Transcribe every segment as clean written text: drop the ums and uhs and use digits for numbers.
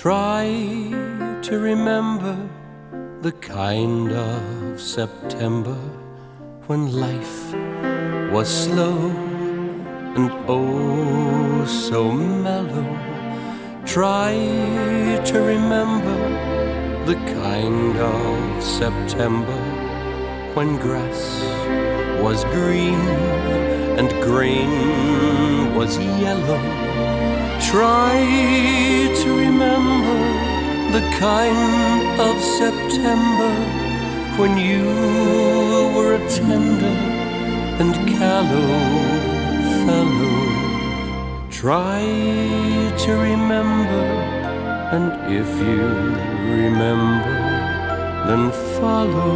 Try to remember the kind of September when life was slow and oh so mellow. Try to remember the kind of September when grass was green and grain was yellow. Try to remember the kind of September when you were a tender and callow fellow. Try to remember, and if you remember, then follow.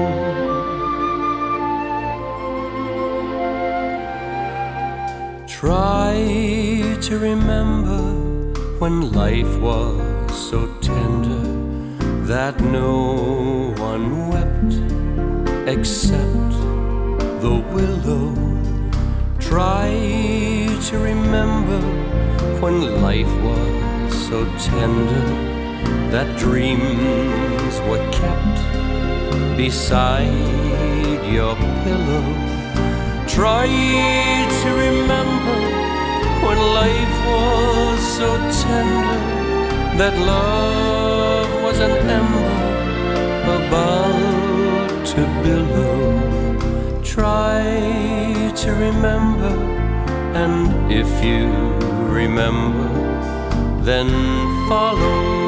Try to remember when life was so tender that no one wept except the willow. Try to remember when life was so tender that dreams were kept beside your pillow. Try to remember when life was so tender that love was an ember about to billow. Try to remember, and if you remember, then follow.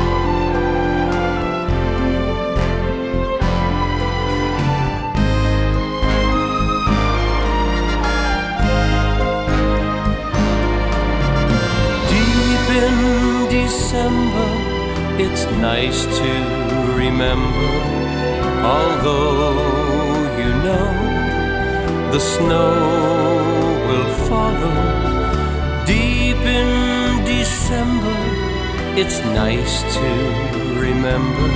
In December, it's nice to remember, although you know the snow will follow. Deep in December, it's nice to remember,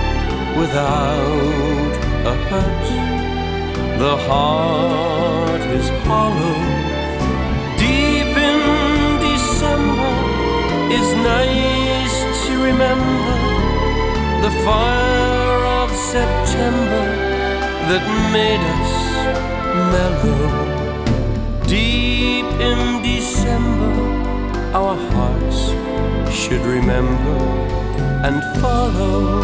without a hurt, the heart is hollow. Deep in December, it's nice to remember the fire of September that made us mellow. Deep in December, our hearts should remember and follow.